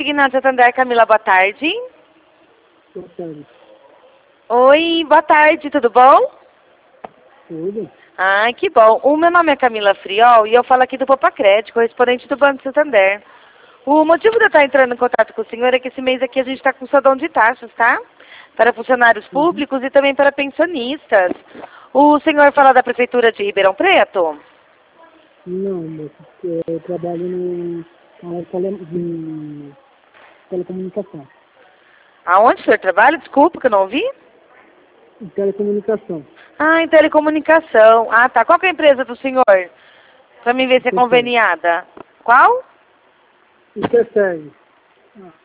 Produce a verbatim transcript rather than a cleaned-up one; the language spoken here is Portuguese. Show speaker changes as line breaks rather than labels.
Ignácio Santander, Camila, boa tarde.
Boa tarde.
Oi, boa tarde, tudo bom?
Tudo?
Ai, que bom. O meu nome é Camila Friol e eu falo aqui do Popacred, correspondente do Banco Santander. O motivo de eu estar entrando em contato com o senhor é que esse mês aqui a gente está com saldão de taxas, tá? Para funcionários públicos uhum. e também para pensionistas. O senhor fala da Prefeitura de Ribeirão Preto?
Não, moço, eu trabalho no, na tele, de telecomunicação.
Aonde o senhor trabalha? Desculpa que eu não ouvi.
Em telecomunicação.
Ah, em telecomunicação. Ah, tá. Qual que é a empresa do senhor? Para mim ver se é conveniada. Qual?
Intersegue. Ah.